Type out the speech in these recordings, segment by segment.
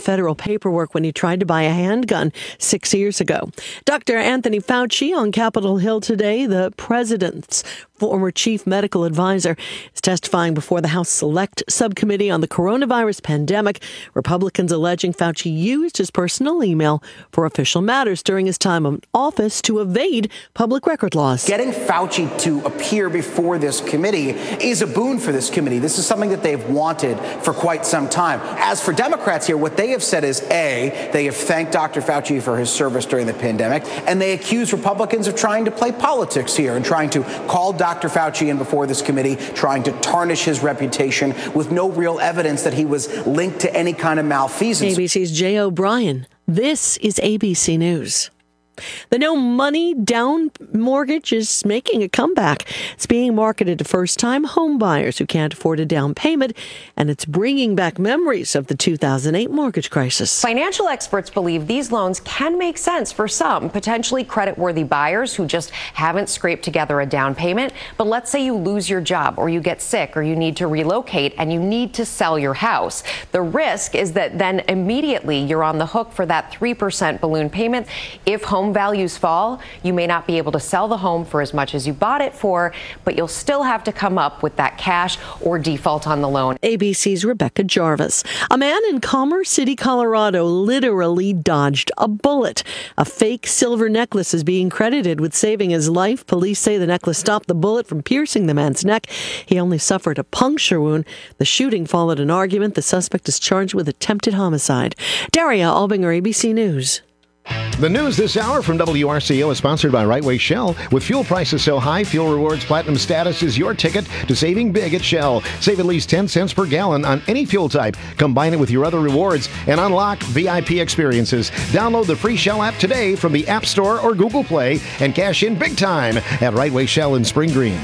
federal paperwork when he tried to buy a handgun 6 years ago. Dr. Anthony Fauci on Capitol Hill today, the president's former chief medical advisor, is testifying before the House Select Subcommittee on the coronavirus pandemic. Republicans alleging Fauci used his personal email for official matters during his time in office to evade public record laws. Getting Fauci to appear before this committee is a boon for this committee. This is something that they've wanted for quite some time. As for Democrats here, what they have said is, A, they have thanked Dr. Fauci for his service during the pandemic, and they accuse Republicans of trying to play politics here and trying to call Dr. Fauci in before this committee, trying to tarnish his reputation with no real evidence that he was linked to any kind of malfeasance. ABC's Jay O'Brien. This is ABC News. The no money down mortgage is making a comeback. It's being marketed to first-time home buyers who can't afford a down payment, and it's bringing back memories of the 2008 mortgage crisis. Financial experts believe these loans can make sense for some potentially creditworthy buyers who just haven't scraped together a down payment. But let's say you lose your job, or you get sick, or you need to relocate, and you need to sell your house. The risk is that then immediately you're on the hook for that 3% balloon payment. If home values fall, you may not be able to sell the home for as much as you bought it for, but you'll still have to come up with that cash or default on the loan. ABC's Rebecca Jarvis. A man in Commerce City, Colorado, literally dodged a bullet. A fake silver necklace is being credited with saving his life. Police say the necklace stopped the bullet from piercing the man's neck. He only suffered a puncture wound. The shooting followed an argument. The suspect is charged with attempted homicide. Daria Albinger, ABC News. The news this hour from WRCO is sponsored by Right Way Shell. With fuel prices so high, Fuel Rewards Platinum status is your ticket to saving big at Shell. Save at least 10 cents per gallon on any fuel type. Combine it with your other rewards and unlock VIP experiences. Download the free Shell app today from the App Store or Google Play and cash in big time at Right Way Shell in Spring Green.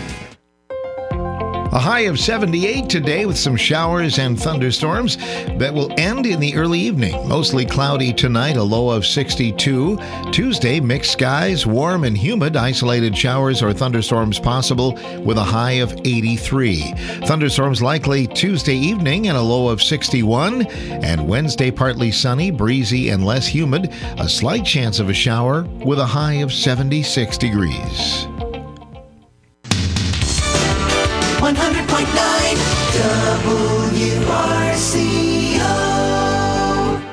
A high of 78 today with some showers and thunderstorms that will end in the early evening. Mostly cloudy tonight, a low of 62. Tuesday, mixed skies, warm and humid, isolated showers or thunderstorms possible with a high of 83. Thunderstorms likely Tuesday evening and a low of 61. And Wednesday, partly sunny, breezy and less humid. A slight chance of a shower with a high of 76 degrees. 100.9 WRCO.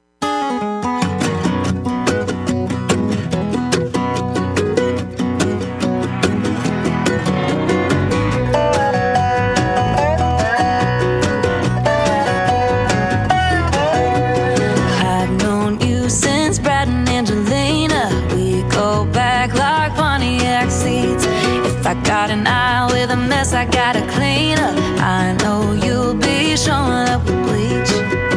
I've known you since Brad and Angelina. We go back like Pontiac seats. If I got an eye with a mess, I gotta clean up. I know you'll be showing up with bleach.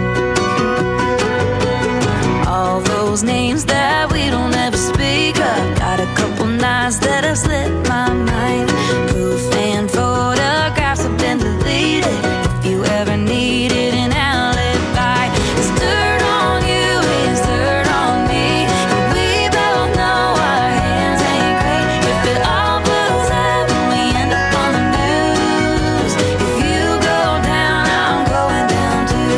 All those names that we don't ever speak of. Got a couple nights that have slipped my mind. Proof and photographs have been deleted. If you ever needed an alibi, it's dirt on you, it's dirt on me. And we both know our hands ain't clean. If it all blows up and we end up on the news, if you go down, I'm going down too.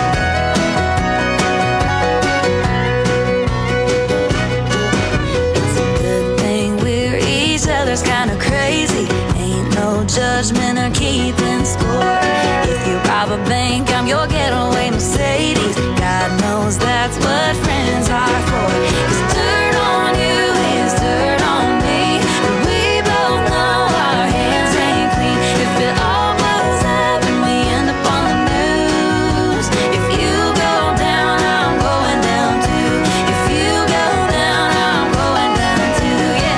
It's a good thing we're each other's kind of crazy. Ain't no judgment or keeping score. If you rob a bank, I'm your getaway Mercedes. God knows that's what friends are for. It's dirt on you, it's dirt on me. And we both know our hands ain't clean. If it all blows up and we end up on the news, if you go down, I'm going down too. If you go down, I'm going down too, yeah.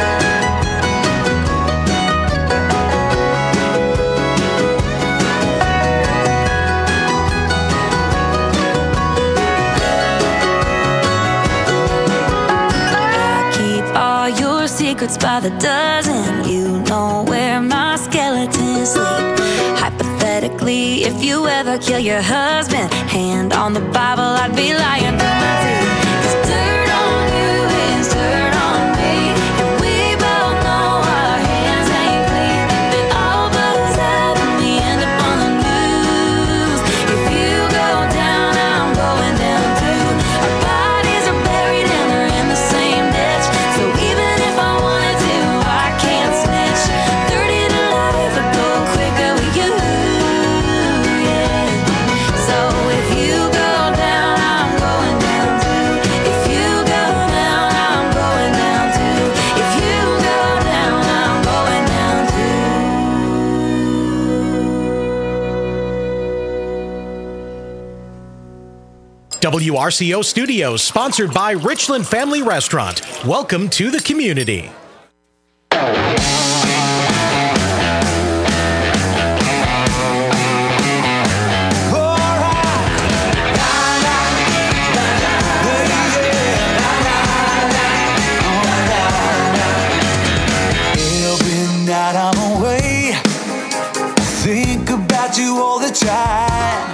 I keep all your secrets by the dozen. You know where my skeletons sleep. Hypothetically, if you ever kill your husband, hand on the Bible, I'd be lying through my teeth. It's dirt on you, it's dirt on me. And we both know our hands ain't clean. If it all blows up and we end up on the news, if you go down, I'm going down. WRCO Studios, sponsored by Richland Family Restaurant. Welcome to the community. Every night I'm away, I think about you all the time.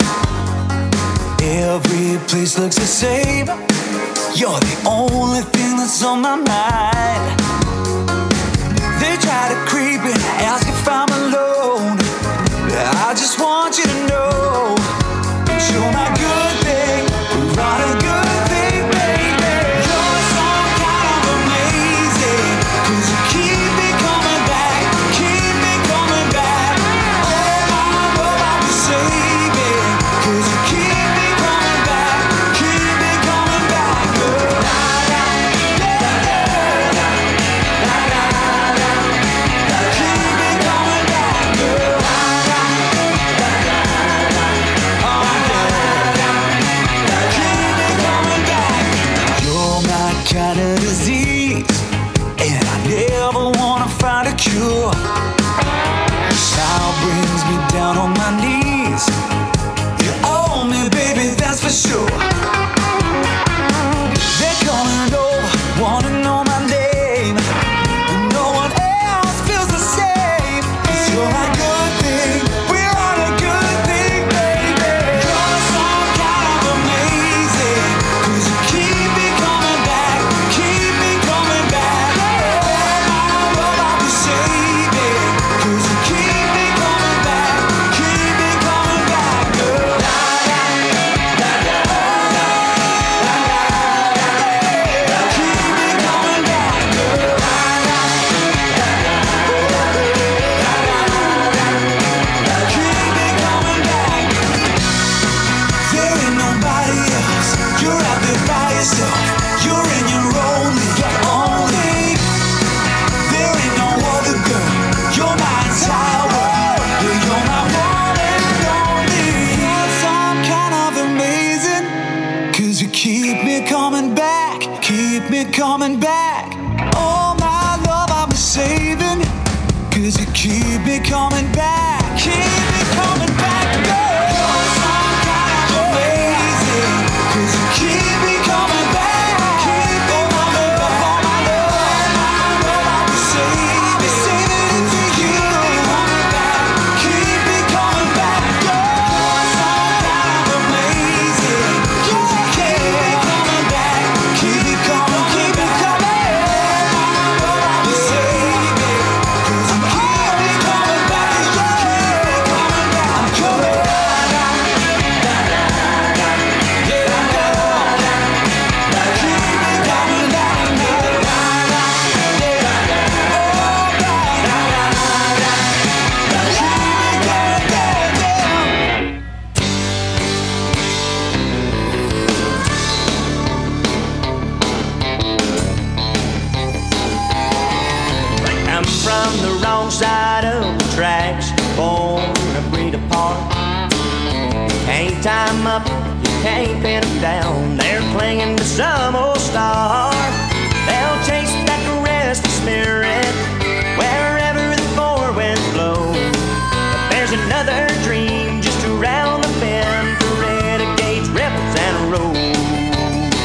Every place looks the same. You're the only thing that's on my mind. They try to creep in, ask if I'm alone. I just want you to know that you're my good thing, not a good thing, baby. You're some kind of amazing, 'cause you keep me coming back, keep me coming back. Oh my love, I'll be saving, 'cause you keep me coming back, keep me coming back, girl. Keep me coming back, girl. Keep me coming back. You're my kind of disease, and I never wanna find a cure. Sound brings me down on my knees. You own me, baby, that's for sure. They're coming over, wanna know my name, and no one else feels the same. 'Cause you're my good thing, we're on a good thing, baby. You're some kind of amazing, 'cause you keep me coming back, keep me coming back. Oh my love, I'll be saving, 'cause you keep me coming back, keep me coming back, girl. Keep me coming back, girl. Keep me coming back. There ain't nobody else. You're out there by yourself. You're in your own league, only. There ain't no other girl. You're my entire world. Yeah, you're my one and only. You're some kind of amazing, 'cause you keep me coming back, keep me coming back. Oh my love, I'll be saving, 'cause you keep me coming back, keep me coming back, girl. You're some kind of amazing, 'cause you keep me coming back, keep me coming back. Oh my love, I'll be saving it for you. Keep me coming back, girl. You're some kind of amazing, 'cause you keep me coming back, keep me coming, keep me coming. I'll be saving, 'cause you keep me coming back, you keep me coming back. I'm coming back. I'm from the wrong side of the tracks, born a breed apart. Can't tie 'em up, you can't pin 'em down. They're clinging to some old star. They'll chase that restless spirit wherever the four winds blow. But there's another dream just around the bend for renegades, rebels, and roads.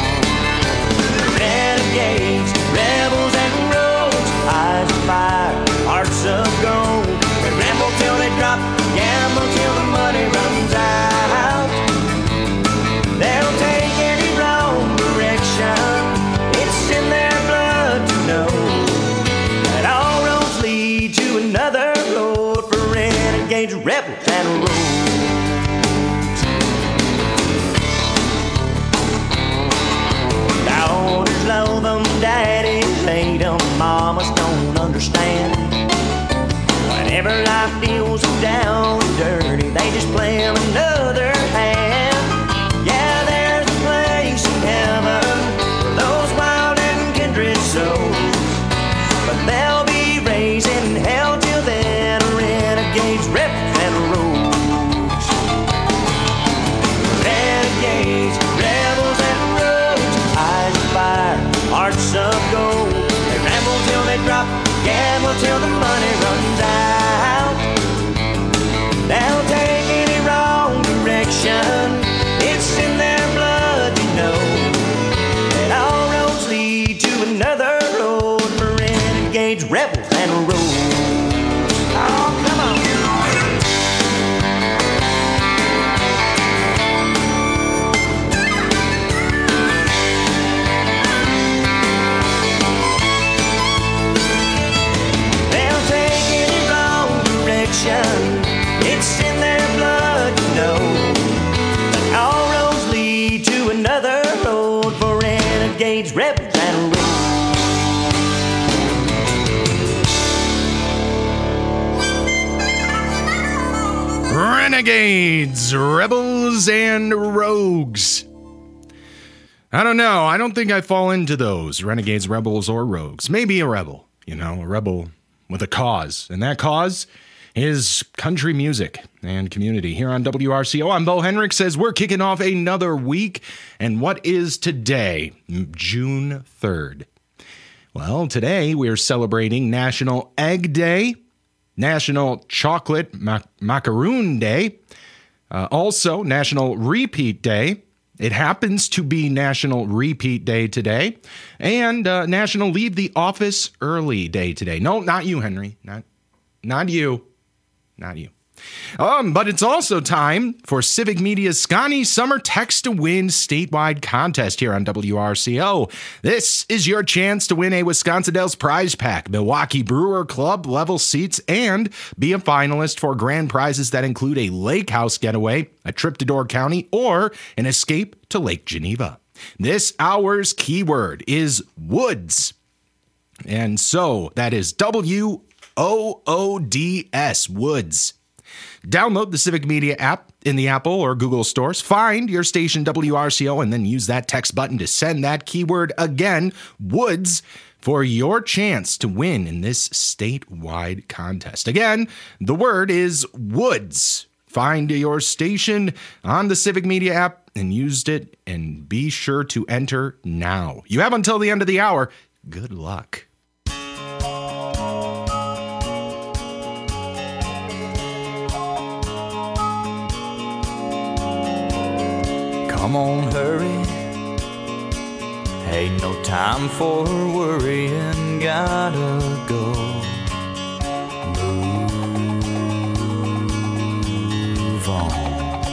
Renegades, rebels, and roads, eyes of fire, hearts of gold. They ramble till they drop, gamble till the money runs out. They'll take any wrong direction, it's in their blood to know that all roads lead to another road for renegades, rebels, and roads. Daughters love them, daddies hate them, mamas don't understand. Whenever life deals them down and dirty, they just play them another hand. Yeah, there's a place in heaven for those wild and kindred souls, but they'll be raising hell till then, renegades, rebels, and roads. Renegades, renegades, rebels, and rogues. Renegades, rebels, and rogues. I don't know. I don't think I fall into those renegades, rebels, or rogues. Maybe a rebel, a rebel with a cause. And that cause is country music and community. Here on WRCO, I'm Bo Henricks, as we're kicking off another week. And what is today? June 3rd. Well, today we're celebrating National Egg Day, National Chocolate Macaroon Day, also National Repeat Day. It happens to be National Repeat Day today, and National Leave the Office Early Day today. No, not you, Henry. Not you. Not you. But it's also time for Civic Media's Scotty Summer Text to Win statewide contest here on WRCO. This is your chance to win a Wisconsin Dells prize pack, Milwaukee Brewer Club level seats, and be a finalist for grand prizes that include a lake house getaway, a trip to Door County, or an escape to Lake Geneva. This hour's keyword is woods. And so that is WOODS, woods. Download the Civic Media app in the Apple or Google stores. Find your station WRCO and then use that text button to send that keyword again, woods, for your chance to win in this statewide contest. Again, the word is woods. Find your station on the Civic Media app and use it, and be sure to enter now. You have until the end of the hour. Good luck. Come on, hurry. Ain't no time for worrying. Gotta go. Move on.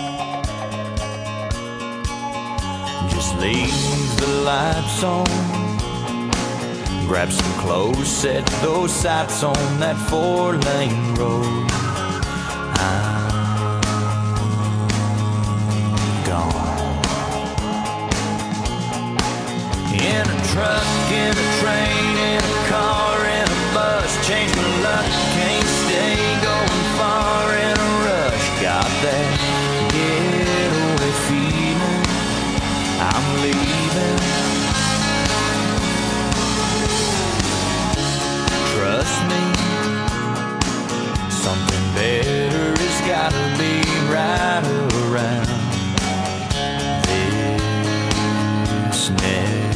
Just leave the lights on. Grab some clothes, set those sights on that 4-lane road. I'm gone. In a truck, in a train, in a car, in a bus. Change my luck, can't stay going far in a rush. Got that getaway feeling, I'm leaving. Trust me, something better has gotta be right around this next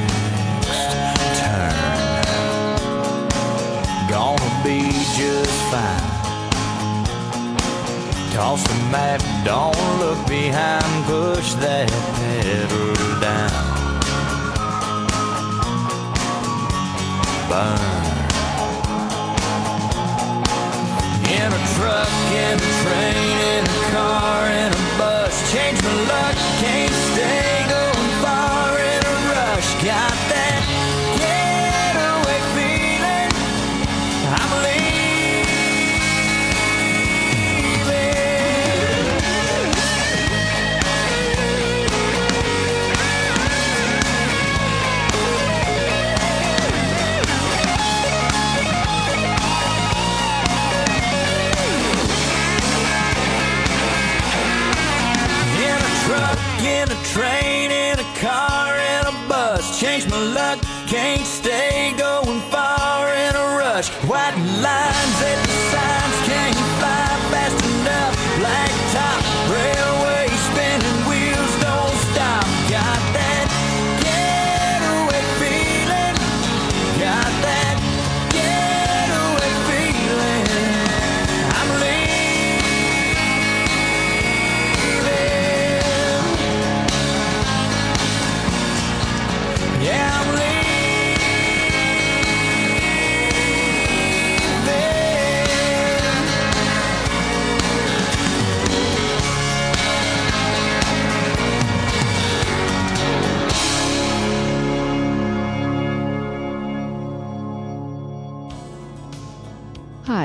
gonna be just fine. Toss the map, don't look behind, push that pedal down. Burn. In a truck, in a train, in a car, in a bus. Change my luck, can't stay going far in a rush. Got that getaway feeling, I'm in a train, in a car, in a bus. Change my luck, can't stay going far in a rush. White lines at the signs, can't fly fast enough. Black top, railway, spinning wheels don't stop. Got that getaway feeling, got that getaway feeling, I'm yeah, I'm leaving.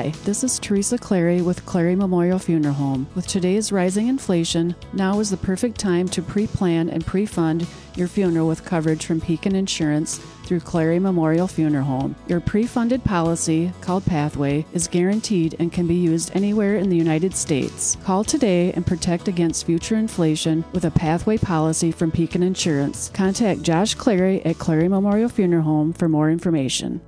Hi, this is Teresa Clary with Clary Memorial Funeral Home. With today's rising inflation, now is the perfect time to pre-plan and pre-fund your funeral with coverage from Pekin Insurance through Clary Memorial Funeral Home. Your pre-funded policy, called Pathway, is guaranteed and can be used anywhere in the United States. Call today and protect against future inflation with a Pathway policy from Pekin Insurance. Contact Josh Clary at Clary Memorial Funeral Home for more information.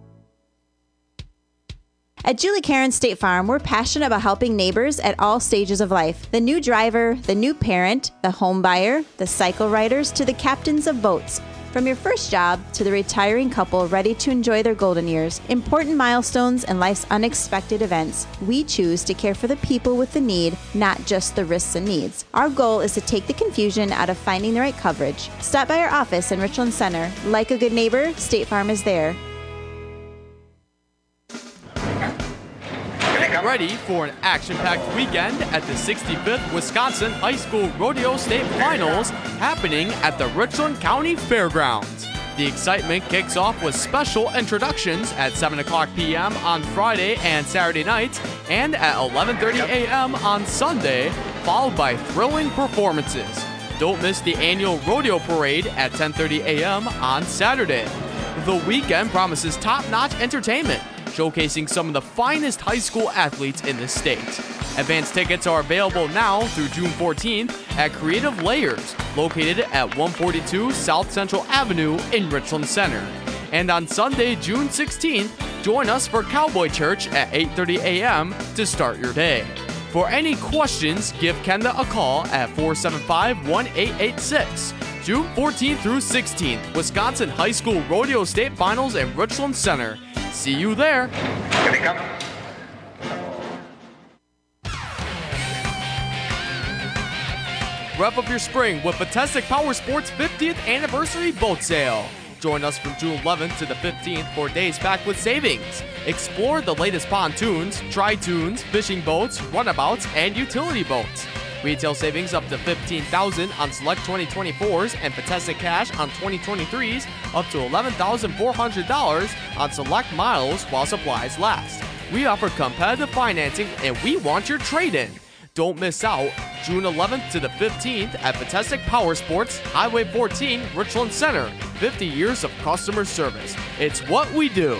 At Julie Karen State Farm, we're passionate about helping neighbors at all stages of life. The new driver, the new parent, the home buyer, the cycle riders, to the captains of boats. From your first job to the retiring couple ready to enjoy their golden years, important milestones, and life's unexpected events, we choose to care for the people with the need, not just the risks and needs. Our goal is to take the confusion out of finding the right coverage. Stop by our office in Richland Center. Like a good neighbor, State Farm is there. Get ready for an action-packed weekend at the 65th Wisconsin High School Rodeo State Finals happening at the Richland County Fairgrounds. The excitement kicks off with special introductions at 7 o'clock p.m. on Friday and Saturday nights and at 11:30 a.m. on Sunday, followed by thrilling performances. Don't miss the annual rodeo parade at 10:30 a.m. on Saturday. The weekend promises top-notch entertainment, showcasing some of the finest high school athletes in the state. Advance tickets are available now through June 14th at Creative Layers, located at 142 South Central Avenue in Richland Center. And on Sunday, June 16th, join us for Cowboy Church at 8:30 a.m. to start your day. For any questions, give Kenda a call at 475-1886. June 14th through 16th, Wisconsin High School Rodeo State Finals in Richland Center. See you there. Here they come. Wrap up your spring with Fantastic Power Sports 50th Anniversary Boat Sale. Join us from June 11th to the 15th for days packed with savings. Explore the latest pontoons, tri-toons, fishing boats, runabouts, and utility boats. Retail savings up to $15,000 on select 2024s and Fantastic Cash on 2023s up to $11,400 on select models while supplies last. We offer competitive financing and we want your trade-in. Don't miss out. June 11th to the 15th at Fantastic Power Sports, Highway 14, Richland Center. 50 years of customer service. It's what we do.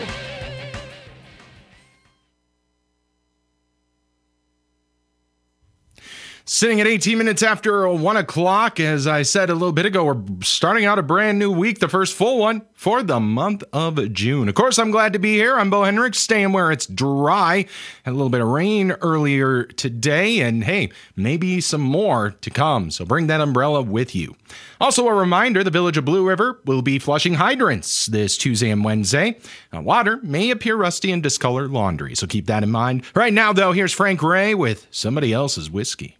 Sitting at 18 minutes after 1 o'clock, as I said a little bit ago, we're starting out a brand new week, the first full one for the month of June. Of course, I'm glad to be here. I'm Bo Hendricks, staying where it's dry. Had a little bit of rain earlier today, and hey, maybe some more to come, so bring that umbrella with you. Also, a reminder, the Village of Blue River will be flushing hydrants this Tuesday and Wednesday. Water may appear rusty and discolor laundry, so keep that in mind. Right now, though, here's Frank Ray with Somebody Else's Whiskey.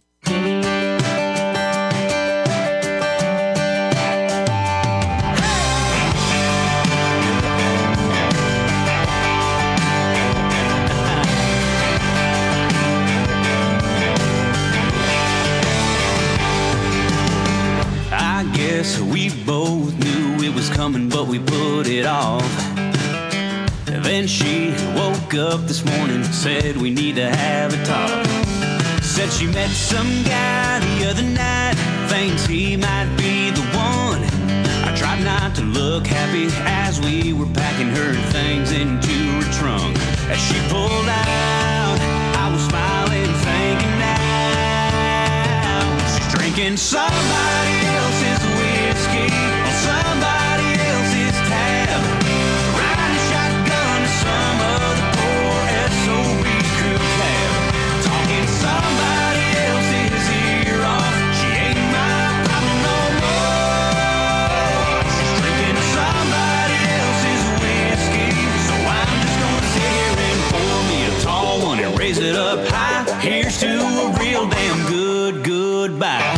I guess we both knew it was coming, but we put it off. Then she woke up this morning and said we need to have a talk. Said she met some guy the other night, thinks he might be the one. I tried not to look happy as we were packing her things into her trunk. As she pulled out, I was smiling, thinking now she's drinking somebody else's whiskey on somebody else's tab, riding shotgun to some other poor SOB crew cab, talking somebody else's ear off. She ain't my problem no more. She's drinking somebody else's whiskey, so I'm just gonna sit here and pour me a tall one and raise it up high. Here's to a real damn good goodbye.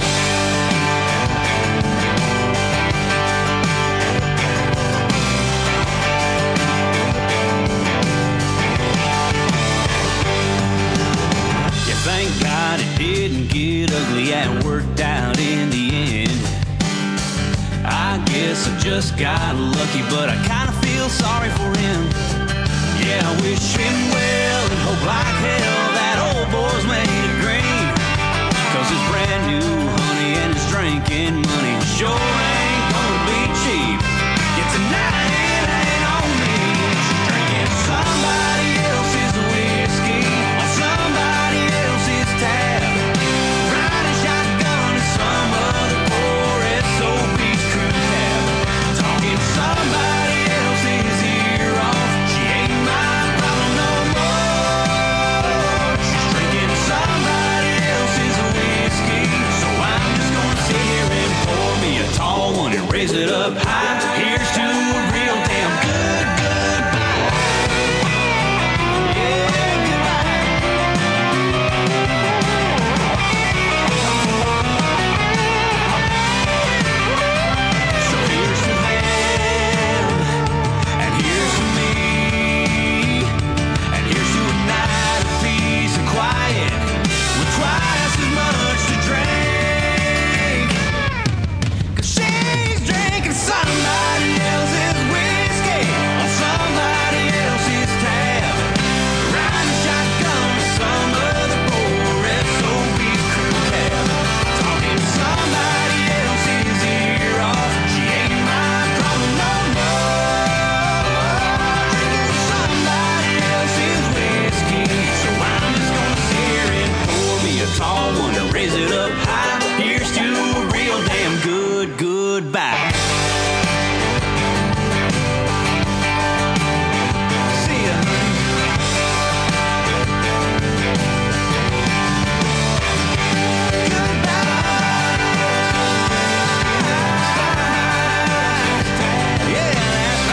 Thank God it didn't get ugly and worked out in the end. I guess I just got lucky, but I kinda feel sorry for him. Yeah, I wish him well and hope like hell that old boy's made it green. 'Cause his brand new honey and his drinking money sure ain't gonna be cheap. Yeah, tonight it ain't on me. She's drinking somebody else's whiskey on somebody else's tab. Riding shotgun in some other poor SOB's crew cab. Talking somebody else's ear off. She ain't my problem no more. She's drinking somebody else's whiskey. So I'm just gonna sit here and pour me a tall one and raise it up high. Here's to a real damn good goodbye. Yeah, goodbye. So here's to them, and here's to me, and here's to a night of peace and quiet with twice as much to drink. 'Cause she's drinking somebody else's whiskey on somebody else's tab. Riding shotgun with some other poor SOB's crew cab. Talking somebody else's ear off. She ain't my problem no more. Drinking somebody else's whiskey. So I'm just gonna sit here and pour me a tall one and raise it up high. Here's to a real damn good goodbye. See ya, honey. Yeah, that's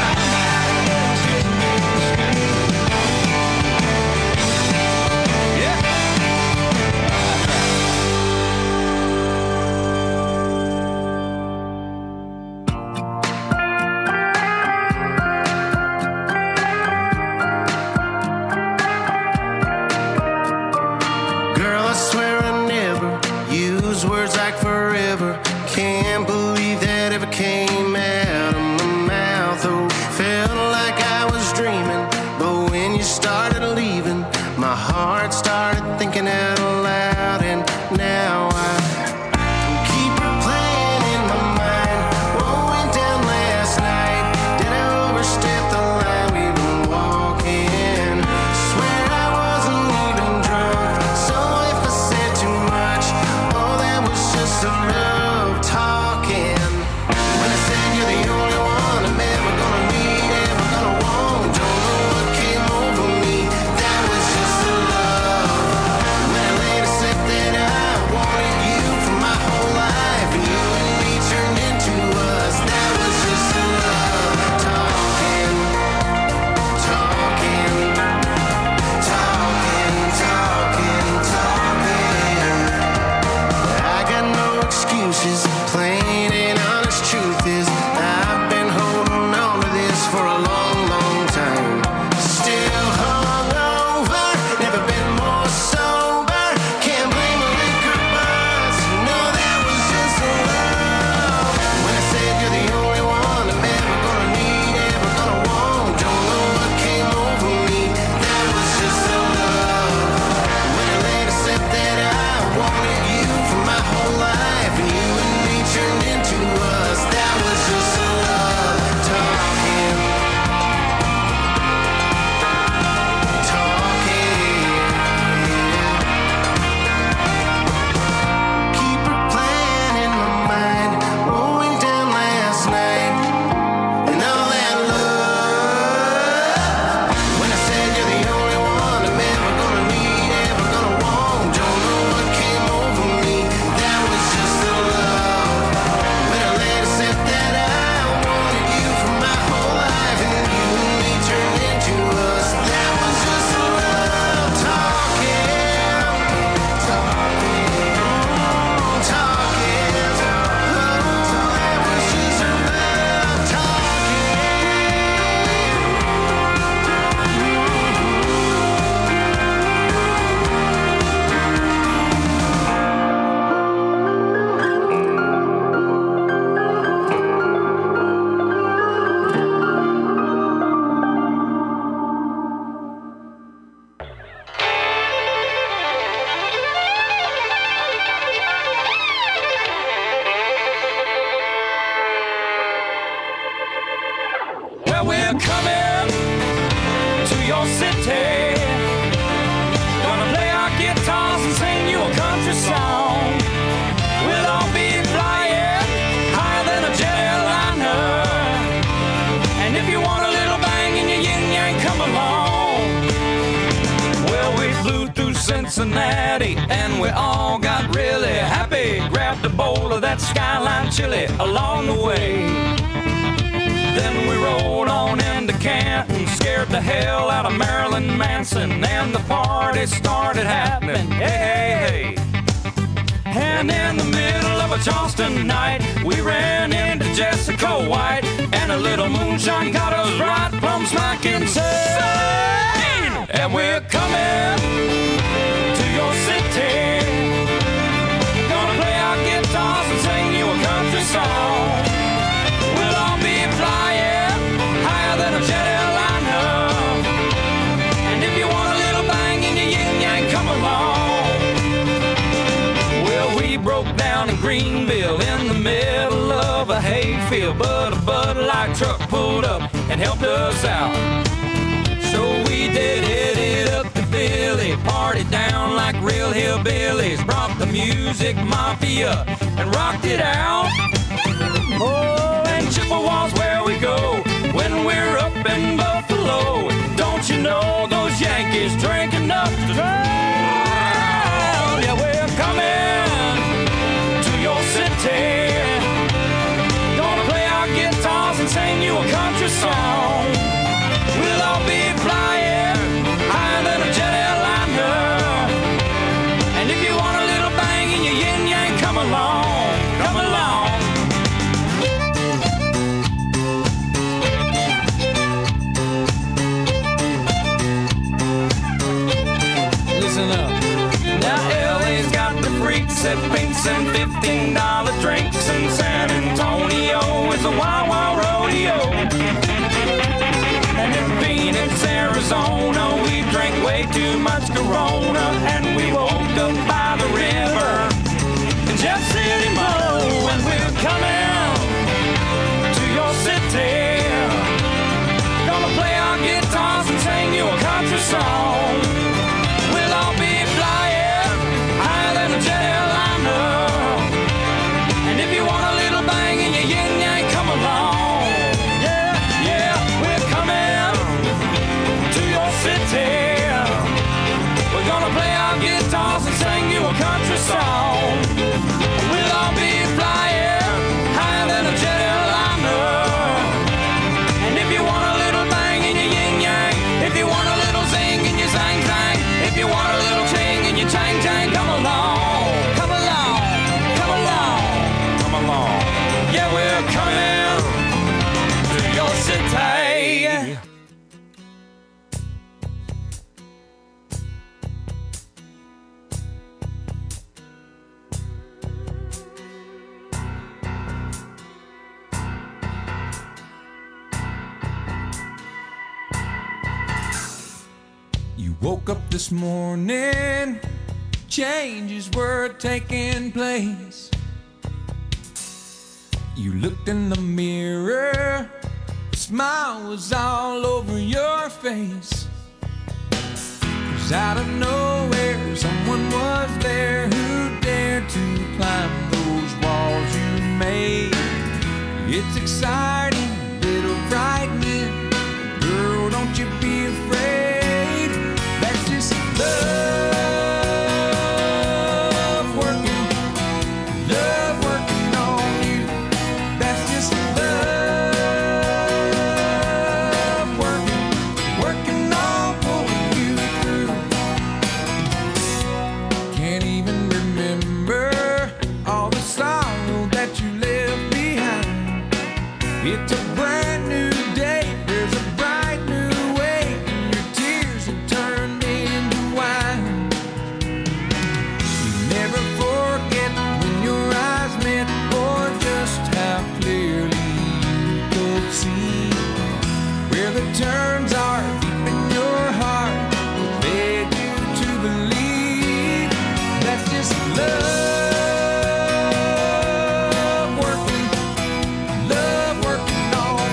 right. Yeah. Girl, I swear I never use words like forever. Can't believe that ever came out of my mouth. Oh, felt like I was dreaming, but when you started leaving, my heart started thinking out loud, and now I keep replaying in my mind what went down last night. Did I overstep the line we've been walking? Swear I wasn't even drunk, so if I said too much, oh, that was just a love talking. When I Cincinnati, and we all got really happy. Grabbed a bowl of that Skyline chili along the way. Then we rolled on into Canton, scared the hell out of Marilyn Manson, and the party started happening. Hey, hey, hey. And in the middle of a Charleston night, we ran into Jessica White, and a little moonshine got us right plumb smack insane. And we're coming to your city, gonna play our guitars and sing you a country song. We'll all be flying higher than a jet airliner, and if you want a little bang in your yin-yang, come along. Well, we broke down in Greenville in the middle of a hayfield, but a Bud Light truck pulled up and helped us out. So we did it up to Philly, party down like real hillbillies, brought the music mafia and rocked it out. Oh, and Chippewa's where we go when we're up in Buffalo. Don't you know those Yankees drink enough to drown? Yeah, we're coming to your city, gonna play our guitars and sing you a country song. We'll all be flying higher than a jet airliner, and if you want a little bang in your yin-yang, come along, come along. Listen up. Now LA's got the freaks at pinks and $15 drinks, and San Antonio is a wild, wild rodeo. And in Phoenix, Arizona, we drank way too much Corona, and we woke up by the river in Jeff City, Mo. And we're coming to your city, gonna play our guitars and sing you a country song. We'll all be flying higher than a jet airliner, and if you want a little bang in your yin-yang, come along. Yeah, yeah, we're coming to your city. We're gonna play our guitars and sing you a country song. We'll all be flying higher than a jet airliner, and if you want a little bang in your yin-yang, if you want a little zing in your zang-zang, if you want a little ching in your chang-chang, come along, come along, come along, come along. Yeah, we're coming to your city. You woke up this morning, changes were taking place. You looked in the mirror, a smile was all over your face. 'Cause out of nowhere, someone was there who dared to climb those walls you made. It's exciting, a little frightening. Girl, don't you be afraid. That's just love working on you. That's just love working on pulling you through. Can't even remember all the sorrow that you left behind. It's a brand new day, there's a bright new way, and your tears have turned into wine. You never forget when your eyes met, or just how clearly you could see where the turns are deep in your heart. Led you to believe that's just love working on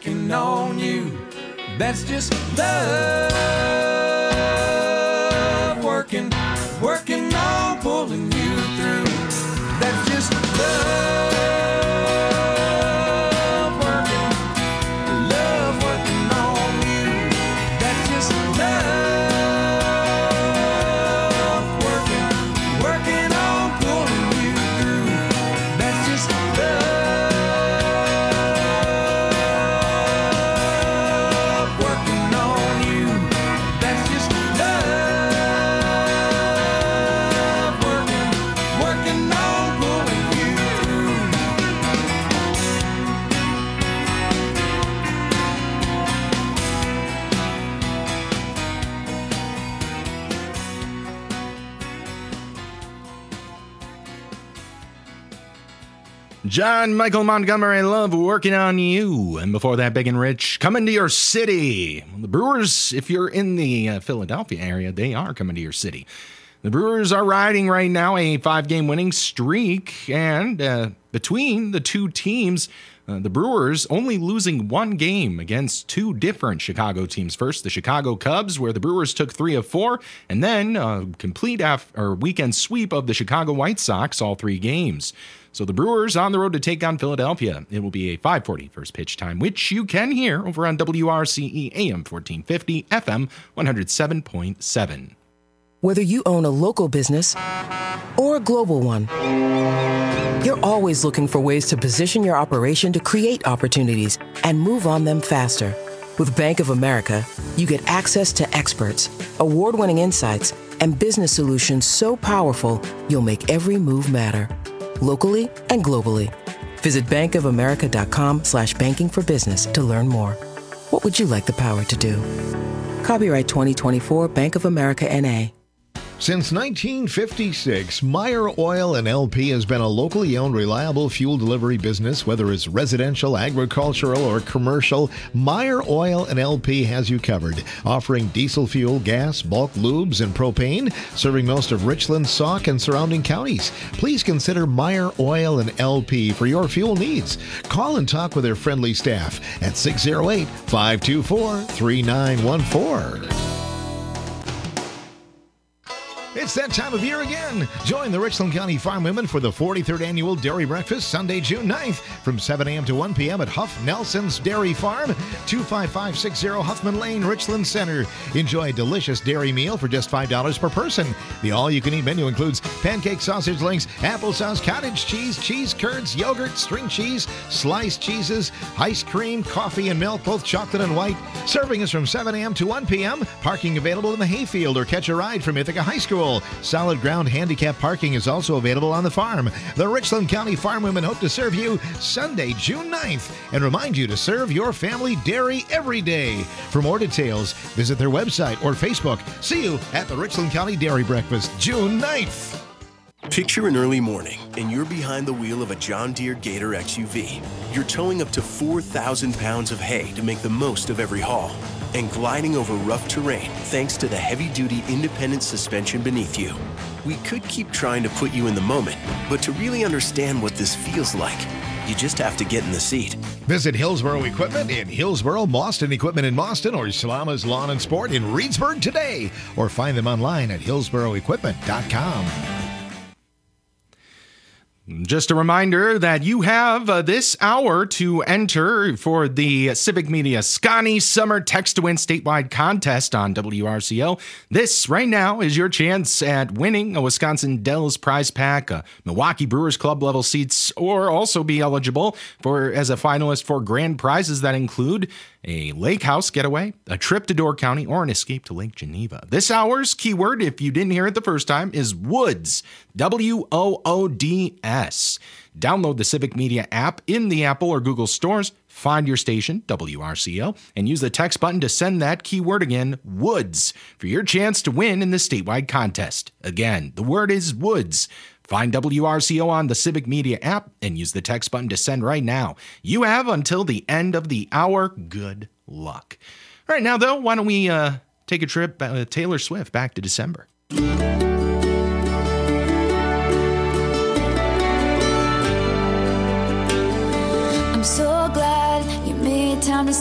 working on you. That's just love. Working on pulling you through. That's just love. Working on you. That's just love. Working on pulling you through. That's just love. Working on you. That's just love. Working on pulling you through. John Michael Montgomery, Love Working on You. And before that, Big and Rich, Coming to Your City. The Brewers, if you're in the Philadelphia area, they are coming to your city. The Brewers are riding right now a 5-game winning streak, and between the two teams, the Brewers only losing one game against two different Chicago teams. First, the Chicago Cubs, where the Brewers took 3 of 4, and then a complete weekend sweep of the Chicago White Sox, all 3 games. So the Brewers on the road to take on Philadelphia. It will be a 5:40 first pitch time, which you can hear over on WRCE AM 1450, FM 107.7. Whether you own a local business or a global one, you're always looking for ways to position your operation to create opportunities and move on them faster. With Bank of America, you get access to experts, award-winning insights, and business solutions so powerful you'll make every move matter. Locally and globally. Visit bankofamerica.com/banking for business to learn more. What would you like the power to do? Copyright 2024 Bank of America N.A. Since 1956, Meyer Oil & LP has been a locally owned, reliable fuel delivery business. Whether it's residential, agricultural, or commercial, Meyer Oil & LP has you covered. Offering diesel fuel, gas, bulk lubes, and propane, serving most of Richland, Sauk, and surrounding counties. Please consider Meyer Oil & LP for your fuel needs. Call and talk with their friendly staff at 608-524-3914. It's that time of year again. Join the Richland County Farm Women for the 43rd Annual Dairy Breakfast, Sunday, June 9th, from 7 a.m. to 1 p.m. at Huff Nelson's Dairy Farm, 25560 Huffman Lane, Richland Center. Enjoy a delicious dairy meal for just $5 per person. The all-you-can-eat menu includes pancake sausage links, applesauce, cottage cheese, cheese curds, yogurt, string cheese, sliced cheeses, ice cream, coffee, and milk, both chocolate and white. Serving is from 7 a.m. to 1 p.m. Parking available in the hayfield or catch a ride from Ithaca High School. Solid ground handicap parking is also available on the farm. The Richland County Farm Women hope to serve you Sunday, June 9th, and remind you to serve your family dairy every day. For more details, visit their website or Facebook. See you at the Richland County Dairy Breakfast, June 9th. Picture an early morning, and you're behind the wheel of a John Deere Gator XUV. You're towing up to 4,000 pounds of hay to make the most of every haul, and gliding over rough terrain thanks to the heavy-duty independent suspension beneath you. We could keep trying to put you in the moment, but to really understand what this feels like, you just have to get in the seat. Visit Hillsboro Equipment in Hillsboro, Mauston Equipment in Mauston, or Salama's Lawn and Sport in Reedsburg today, or find them online at hillsboroequipment.com. Just a reminder that you have this hour to enter for the Civic Media Scotty Summer Text to Win statewide contest on WRCO. This right now is your chance at winning a Wisconsin Dells prize pack, a Milwaukee Brewers Club level seats, or also be eligible for as a finalist for grand prizes that include a lake house getaway, a trip to Door County, or an escape to Lake Geneva. This hour's keyword, if you didn't hear it the first time, is Woods. WOODS. Download the Civic Media app in the Apple or Google stores, find your station, WRCO, and use the text button to send that keyword again, Woods, for your chance to win in the statewide contest. Again, the word is Woods. Find WRCO on the Civic Media app and use the text button to send right now. You have until the end of the hour. Good luck. All right, now, though, why don't we take a trip, Taylor Swift, back to December. I'm so glad you made time to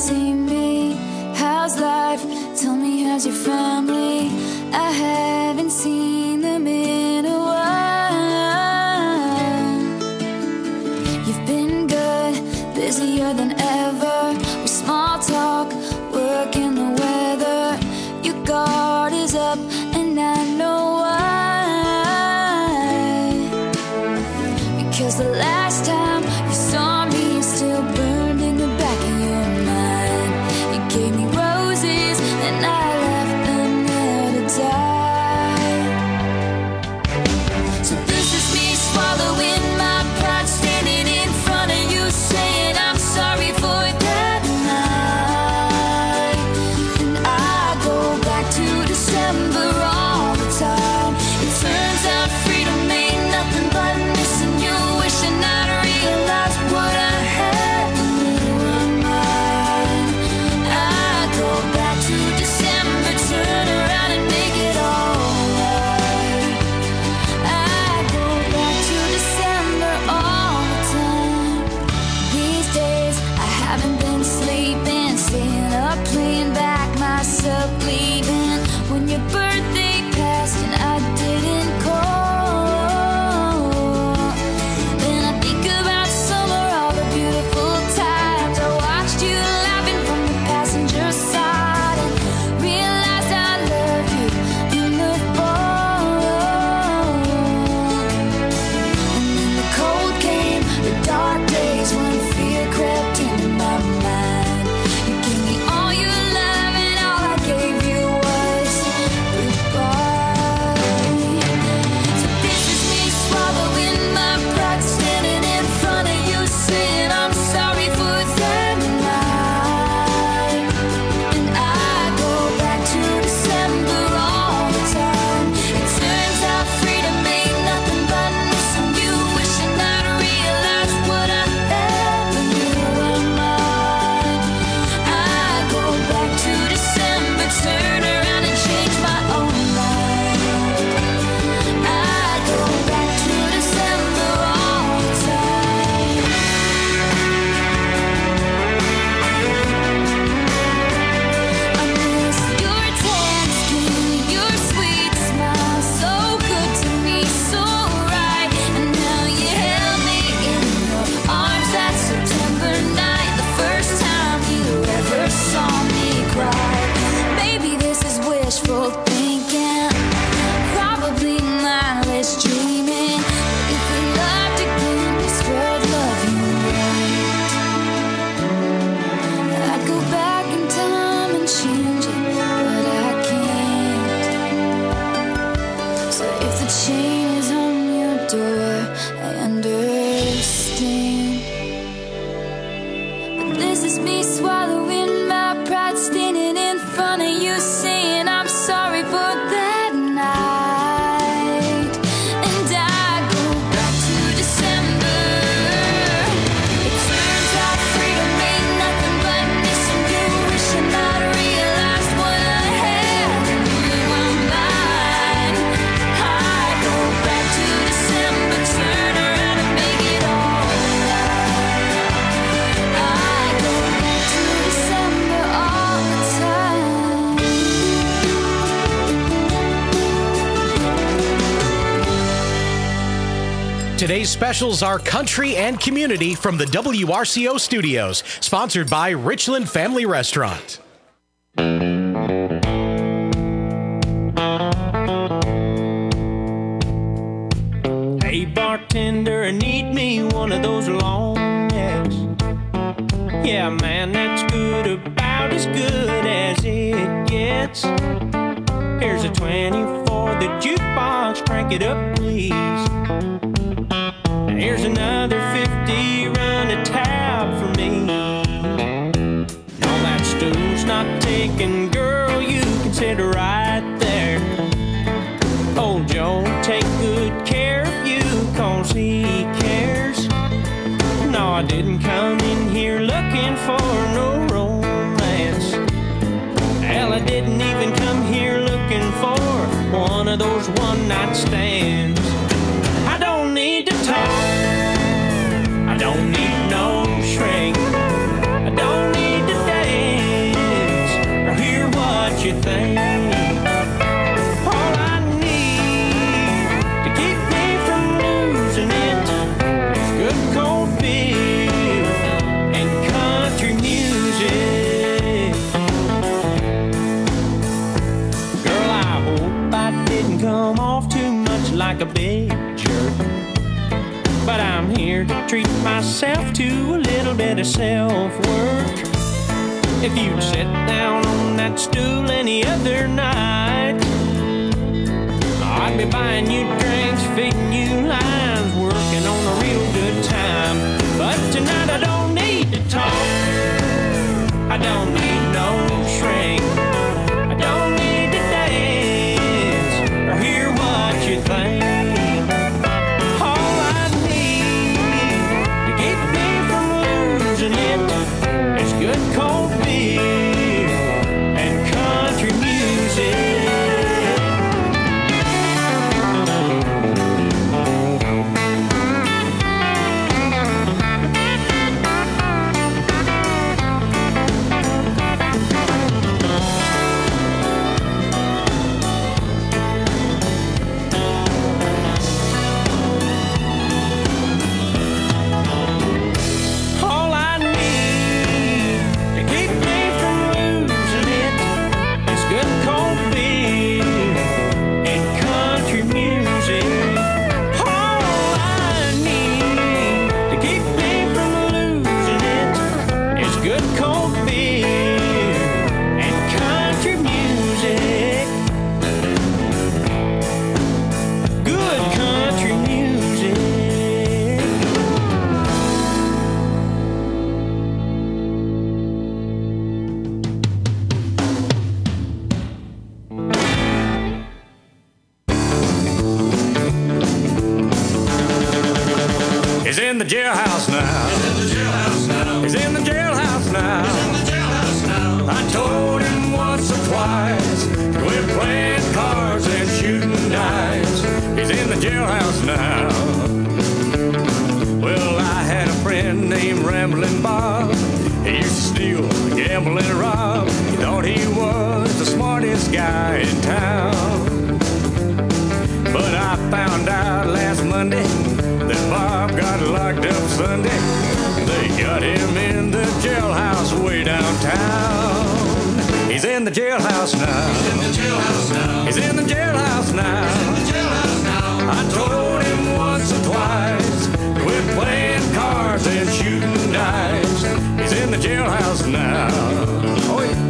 door, I understand. But this is me swallowing my pride, standing in front of you, saying I'm sorry for that night. And I go back to December. It turns out freedom ain't nothing but missing you, wishing I'd realized what I had in my mind. I go back to December, turn around and make it all right. I go back to December all the time. Today's specials are country and community from the WRCO studios, sponsored by Richland Family Restaurant. Hey bartender, I need me one of those long necks. Yeah, man, that's good, about as good as it gets. Here's a 20 for the jukebox, crank it up, please. Here's another 50, run a tab for me. No, that stool's not taken, girl, you can sit right there. Old Joe, take good care of you, 'cause he cares. No, I didn't come in here looking for no romance. Hell, I didn't even come here looking for one of those one-night stands. I don't need to talk, I don't need no shrink, I don't need to dance or hear what you think. All I need to keep me from losing it is good cold beer and country music. Girl, I hope I didn't come off too much like a big jerk, but I'm here to treat myself to a little bit of self-work. If you'd sit down on that stool any other night, I'd be buying you drinks, feeding you lines, working on a real good time. But tonight I don't need to talk, I don't need no shrink, I don't need to dance or hear what you think. All I need to keep me from losing it is good cold beer and country music. All I need to keep me from losing it is good cold beer and country music. All I need to keep me from losing it is good cold beer and country music. Good country music. He's in the jailhouse now. He's in the jailhouse now. I told him once or twice to quit playing cards and shooting dice. He's in the jailhouse now. Well, I had a friend named Ramblin' Bob. He used to steal, gamble, and rob. He thought he was the smartest guy in town. But I found out last Monday that Bob got locked up Sunday. They got him in the jailhouse way downtown. He's in the jailhouse now. He's in the jailhouse now. He's in the jailhouse now. He's in the jailhouse now. I told him once or twice, quit playing cards and shooting dice. He's in the jailhouse now. Oh, yeah.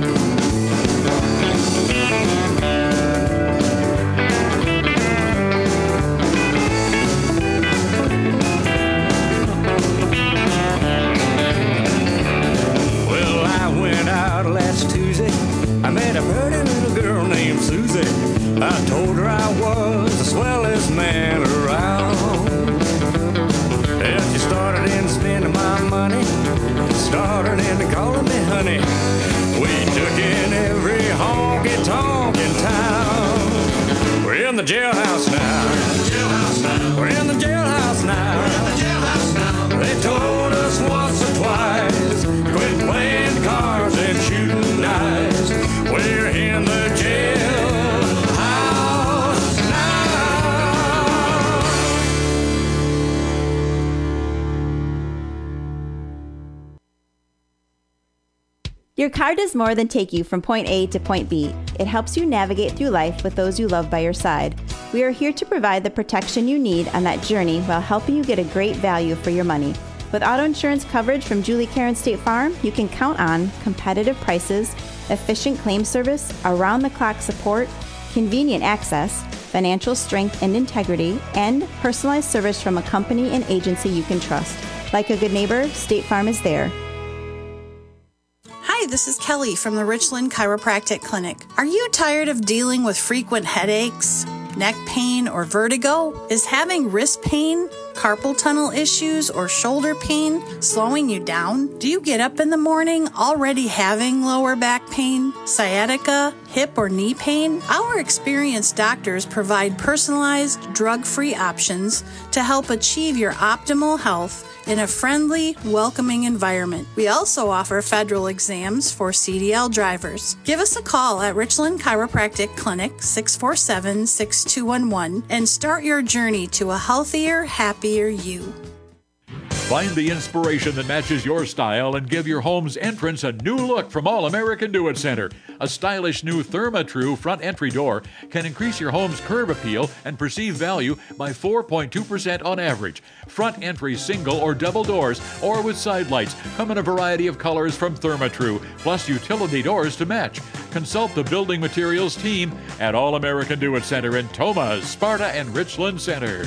Your car does more than take you from point A to point B. It helps you navigate through life with those you love by your side. We are here to provide the protection you need on that journey while helping you get a great value for your money. With auto insurance coverage from Julie Karen State Farm, you can count on competitive prices, efficient claim service, around-the-clock support, convenient access, financial strength and integrity, and personalized service from a company and agency you can trust. Like a good neighbor, State Farm is there. Hi, this is Kelly from the Richland Chiropractic Clinic. Are you tired of dealing with frequent headaches, neck pain, or vertigo? Is having wrist pain, carpal tunnel issues, or shoulder pain slowing you down? Do you get up in the morning already having lower back pain, sciatica, hip or knee pain? Our experienced doctors provide personalized, drug-free options to help achieve your optimal health in a friendly, welcoming environment. We also offer federal exams for CDL drivers. Give us a call at Richland Chiropractic Clinic, 647-6211, and start your journey to a healthier, happier you. Find the inspiration that matches your style and give your home's entrance a new look from All American Do It Center. A stylish new ThermaTrue front entry door can increase your home's curb appeal and perceived value by 4.2% on average. Front entry single or double doors or with side lights come in a variety of colors from ThermaTrue, plus utility doors to match. Consult the building materials team at All American Do It Center in Thomas, Sparta, and Richland Center.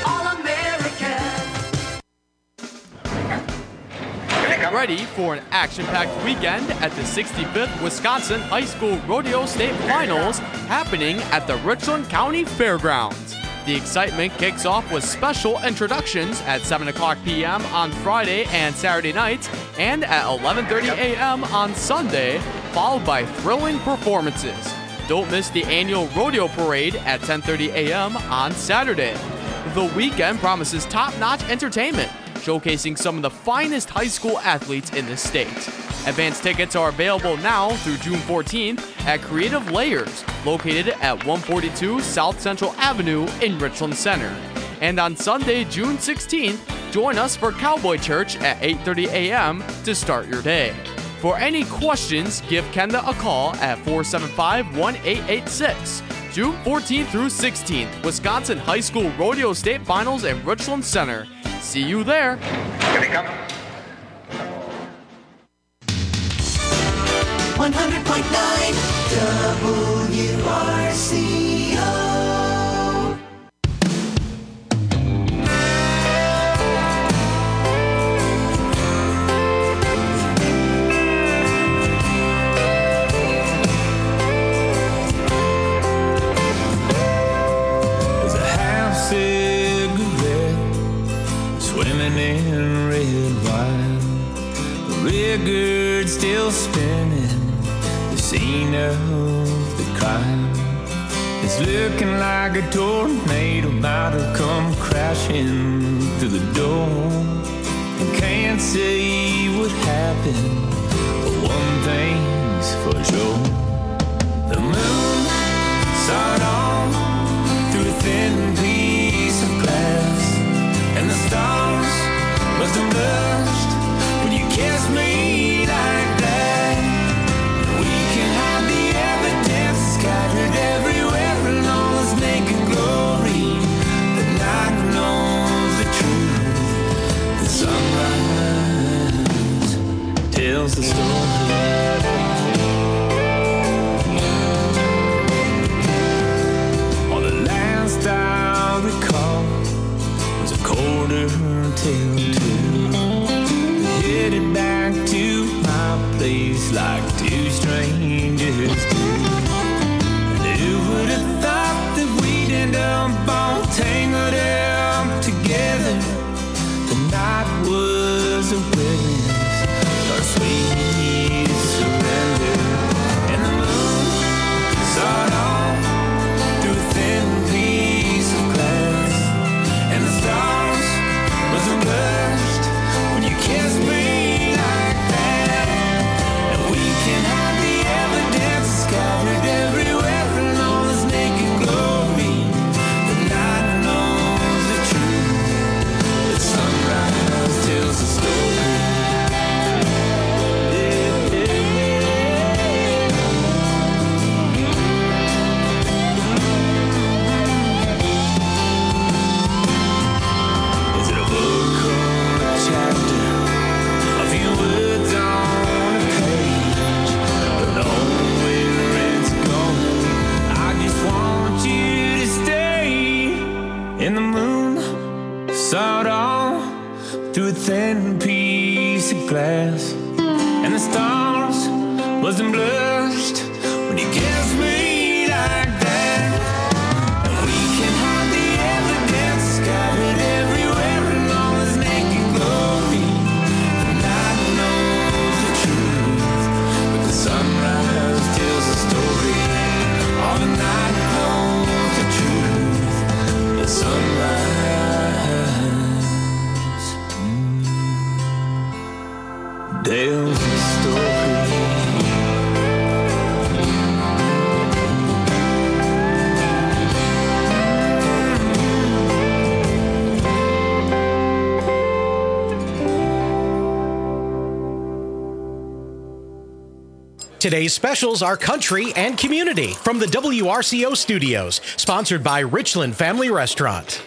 Get ready for an action-packed weekend at the 65th Wisconsin High School Rodeo State Finals happening at the Richland County Fairgrounds. The excitement kicks off with special introductions at 7 o'clock p.m. on Friday and Saturday nights and at 11:30 a.m. on Sunday, followed by thrilling performances. Don't miss the annual rodeo parade at 10:30 a.m. on Saturday. The weekend promises top-notch entertainment, showcasing some of the finest high school athletes in the state. Advance tickets are available now through June 14th at Creative Layers, located at 142 South Central Avenue in Richland Center. And on Sunday, June 16th, join us for Cowboy Church at 8:30 a.m. to start your day. For any questions, give Kenda a call at 475-1886. June 14th through 16th, Wisconsin High School Rodeo State Finals in Richland Center. See you there. Can they come? 100.9 WRCO. There's a half cigarette swimming in red wine. The record still spinning, the scene of the crime. It's looking like a tornado about to come crashing through the door. I can't say what happened, but one thing's for sure. The moon saw it all through a thin piece of glass, and the stars must have blushed when you kissed me like that. We can hide the evidence scattered everywhere in all its naked glory. The night knows the truth. The sunrise tells the story. On the last I recall was a quarter till 2. Headed back to my place like two strangers do. And who would have thought that we'd end up all tangled up together? The night was a witness, our sweet surrender. And the moon saw it all through a thin piece of glass, and the stars must have blushed when you kissed me like that. And we can hide the evidence scattered everywhere in all its naked glory. The night knows the truth. The sunrise tells the story. Yeah, yeah, yeah. saw it all through a thin piece of glass, and the stars wasn't blushed when you kissed me like that. And we can hide the evidence, covered everywhere along this naked glory. The night knows the truth, but the sunrise tells the story. All the night knows the truth, the sunrise. Tells the story. Today's specials are country and community from the WRCO studios, sponsored by Richland Family Restaurant.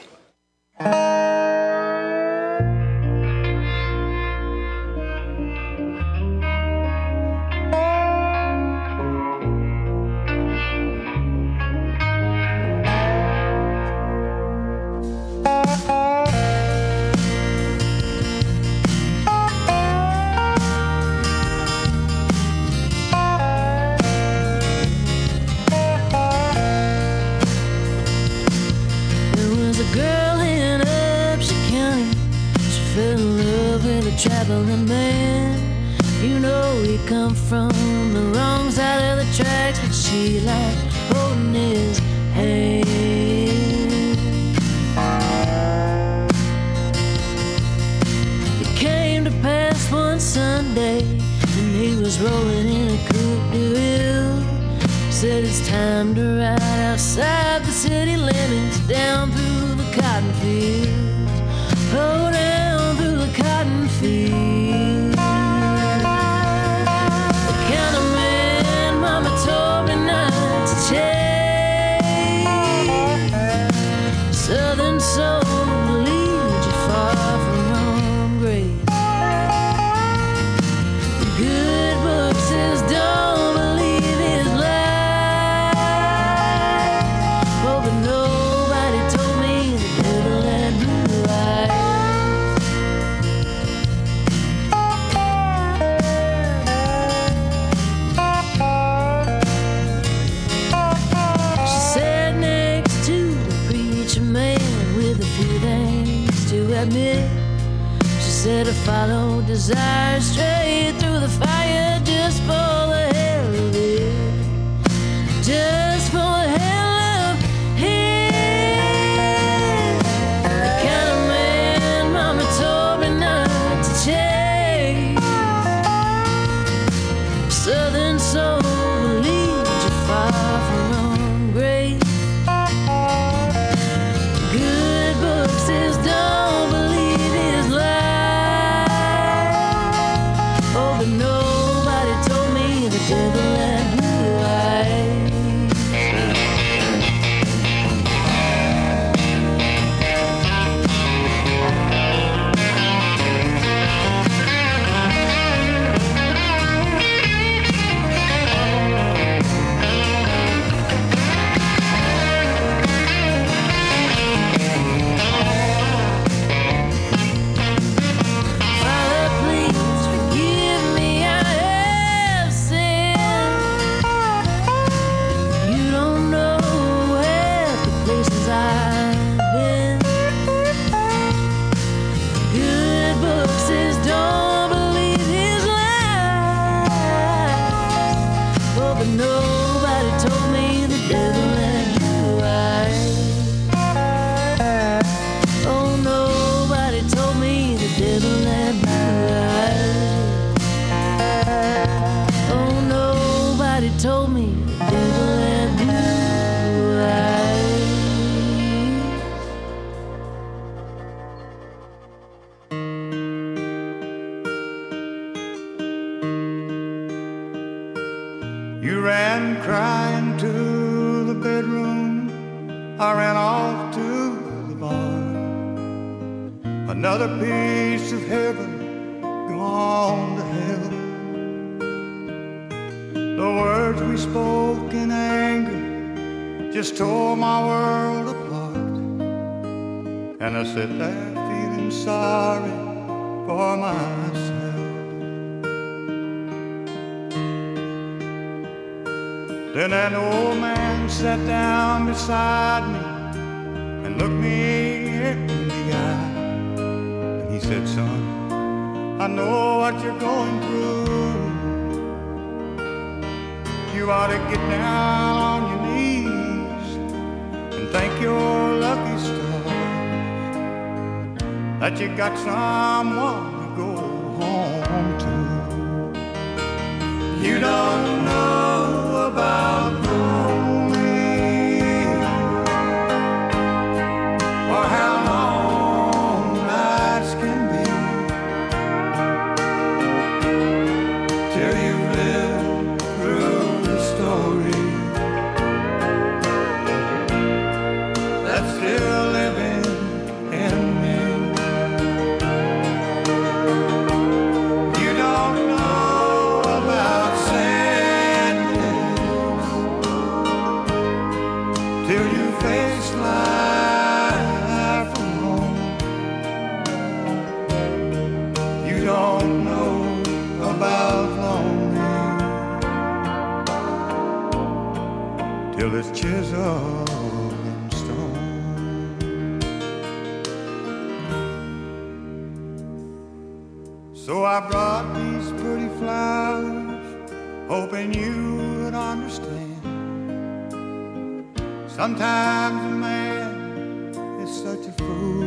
Traveling man, you know he come from the wrong side of the tracks, but she like holding his hand. It came to pass one Sunday, and he was rolling in a coupe de ville. Said it's time to ride outside the city limits, down through the cotton fields. Oh, down through the cotton fields. The kind of man Mama told me not to chase. Southern soul will lead you far from home, grace. The good book says don't believe his lies. Oh, but nobody told me the devil had blue eyes. Admit. She said to follow desire straight through the fire just for the hell of it, just for the hell of it. The kind of man Mama told me not to chase. Southern soul will lead you far from home, grace. Good book says don't. You ran crying to the bedroom, I ran off to the bar. Another piece of heaven gone to hell. The words we spoke in anger just tore my world apart. And I sat there feeling sorry for myself. Then an old man sat down beside me and looked me in the eye. And he said, son, I know what you're going through. You ought to get down on your knees and thank your lucky stars that you got someone to go home to. You don't know about lonely or how long nights can be till you've lived through the story that's still living in me. You don't know about sadness till you face life alone. You don't know about lonely till it's chiseled in stone. So I brought these pretty flowers, hoping you would understand. Sometimes a man is such a fool.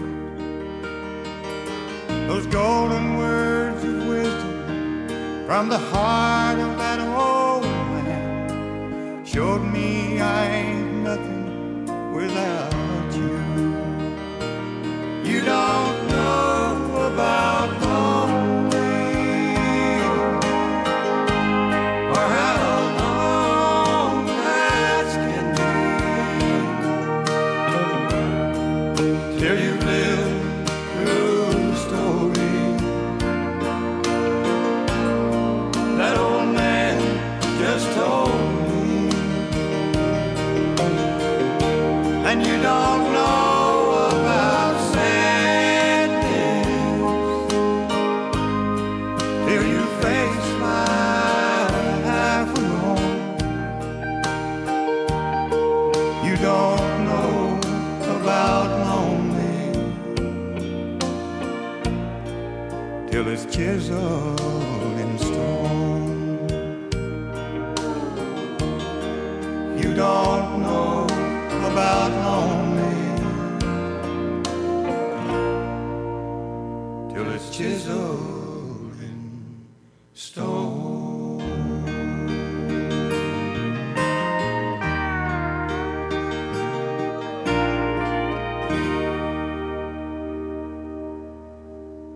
Those golden words of wisdom from the heart of that old man showed me I ain't nothing without you. You don't know about lonely or how long nights can be till you've lived through the story that old man just told me. And you don't know about sadness till you face life alone. You don't know about lonely till it's chiseled in stone. You don't know about lonely till it's chiseled in stone.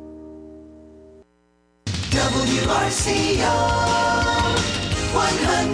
WRCO 100.